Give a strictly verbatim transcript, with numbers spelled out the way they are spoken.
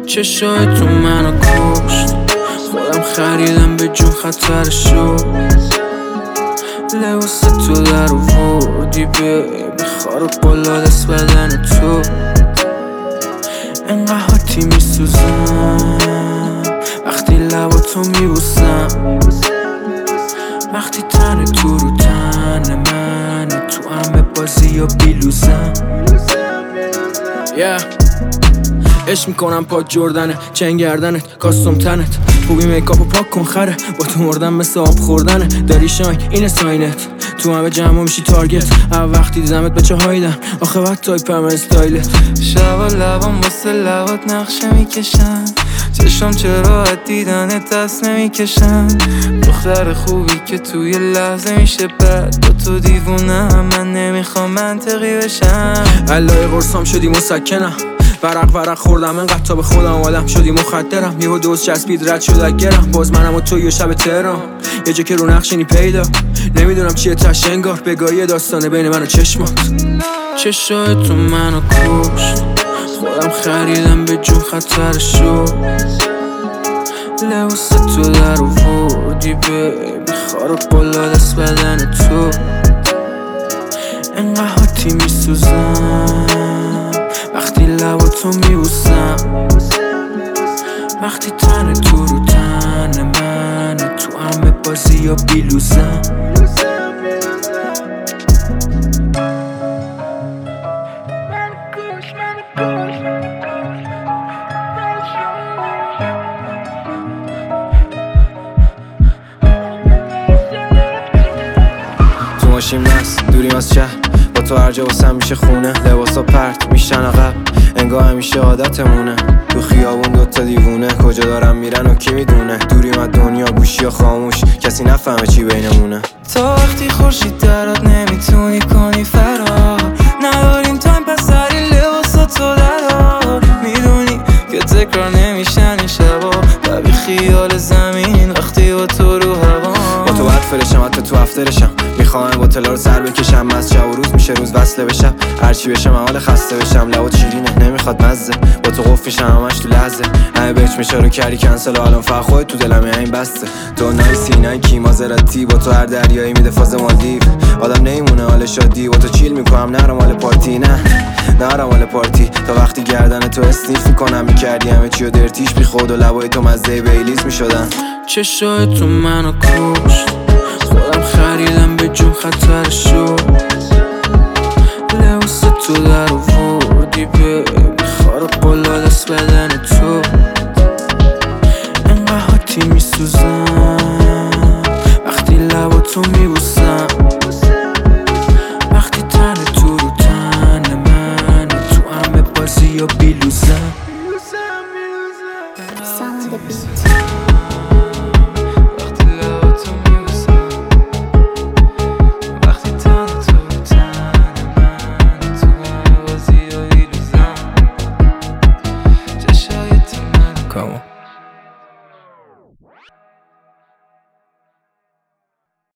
چشای تو منو کشت، خودم خریدم به جون خطرشو. لباس تو در آوردی به خارق بالا دست بدن تو. انقدر حاتی میسوزم وقتی لبا تو میبوسم، وقتی تن تو رو تن منه، تو همه بازی یا بیلوزم. yeah. عشق میکنم پاک جردنه، چنگ گردنت، کاستوم تنت، خوبی میکاپو پاک کن خره، با تو مردم مثل آب خوردنه. داری شاین اینه ساینت، تو همه جمع میشی تارگت. اول وقتی دیدمت به چه هایدن، آخه وقت تایپم استایلت. شبا لبام واسه لبات نقشه میکشن، چشم چرا از دیدنت دست نمیکشن. دختر خوبی که توی لحظه میشه بد، با تو دیوونه من نمیخوام منطقی بشم. علای قرصام شدی مسکنم، ورق ورق خوردم انقدر تا به خودم آدم شدی مخدرم. یهو دوز چسبید رد شد گرم، باز منم و تو یه شب تهران، یه جا که رو نقشینی پیدا. نمیدونم چیه تش انگار بگاهی داستانه بین من و چشمات. چشای تو منو کشت، خودم خریدم به جون خطرشو. لباس تو در آوردی به خارق بالا دست بدن تو. انقدر حاتی میسوزم وقتی لبا تو میبوسم، وقتی تن تو رو تن منه، تو همه بازی یا بیلوزم. تو ماشین مست دوریم از شهر، با تو هر جا واسم میشه خونه. لباسا پرت میشن عقب، انگار همیشه عادتمونه. تو خیابون دوتا دیوونه، کجا دارم میرن و کی میدونه. دوریم از دنیا گوشی یا خاموش، کسی نفهمه چی بینمونه. تا وقتی خورشید درات نمیتونی کنی فرار، نداریم تایم پس سری لباسا تو درار. میدونی که تکرار نمیشن این شبا، و بی خیال زمین وقتی با تو رو هوا. با تو باید فرشم حتی تو افترشم، میخوام با تلا رو سر بکشم. از شب و روز میشه روز وصله بشم، هرچی بشم حال خسته بشم. لبات شیرینه نمیخواد مزه، با تو قف میشم همش تو لحظه. همه بچ میشه رو کردی کنسل و الان فقط خودت تو دلم این بسته. تو نای سینای کیما زراتی، با تو هر دریایی میده فاز مالدیو. آدم نمیمونه حال شادی، با تو چیل میکنم نرم حال پارتی. نه نرم حال پارتی، تا وقتی گردن تو اسنیف میکنم. میکردی همه چی و درتیش بی خود و لبای تو مزه بیلیز میشدن. چشای تو منو کشت، خودم خریدم به جون خطرشو. لباس تو در آوردی به خارق بالا دست بدن تو. انقدر حاتی میسوزم وقتی لبا تو میبوسم، وقتی تن تو رو تن منه، تو همه بازی یا بیلوزم.